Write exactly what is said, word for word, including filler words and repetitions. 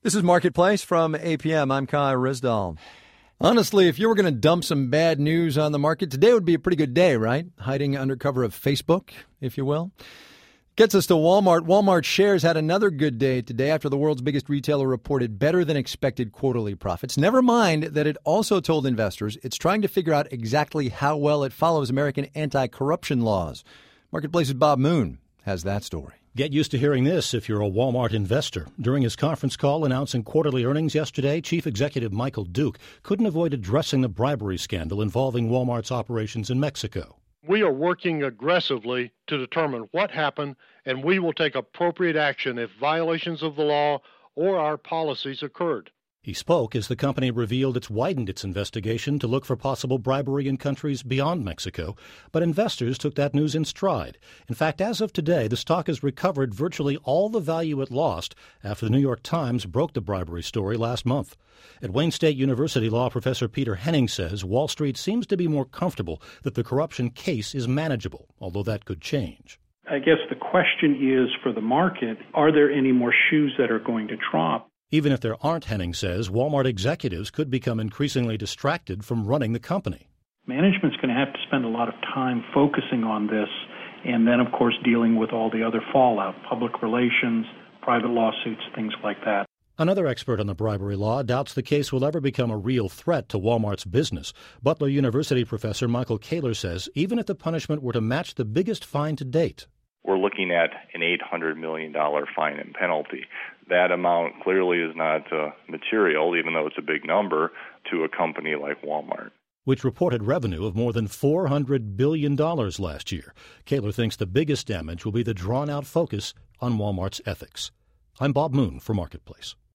This is Marketplace from A P M. I'm Kai Risdall. Honestly, if you were going to dump some bad news on the market, today would be a pretty good day, right? Hiding under cover of Facebook, if you will. Gets us to Walmart. Walmart shares had another good day today after the world's biggest retailer reported better than expected quarterly profits. Never mind that it also told investors it's trying to figure out exactly how well it follows American anti-corruption laws. Marketplace's Bob Moon has that story. Get used to hearing this if you're a Walmart investor. During his conference call announcing quarterly earnings yesterday, Chief Executive Michael Duke couldn't avoid addressing the bribery scandal involving Walmart's operations in Mexico. We are working aggressively to determine what happened, and we will take appropriate action if violations of the law or our policies occurred. He spoke as the company revealed it's widened its investigation to look for possible bribery in countries beyond Mexico, but investors took that news in stride. In fact, as of today, the stock has recovered virtually all the value it lost after the New York Times broke the bribery story last month. At Wayne State University, law professor Peter Henning says Wall Street seems to be more comfortable that the corruption case is manageable, although that could change. I guess the question is, for the market, are there any more shoes that are going to drop? Even if there aren't, Henning says, Walmart executives could become increasingly distracted from running the company. Management's going to have to spend a lot of time focusing on this, and then, of course, dealing with all the other fallout, public relations, private lawsuits, things like that. Another expert on the bribery law doubts the case will ever become a real threat to Walmart's business. Butler University professor Michael Kaler says even if the punishment were to match the biggest fine to date, we're looking at an eight hundred million dollars fine and penalty. That amount clearly is not uh, material, even though it's a big number, to a company like Walmart, which reported revenue of more than four hundred billion dollars last year. Kaler thinks the biggest damage will be the drawn-out focus on Walmart's ethics. I'm Bob Moon for Marketplace.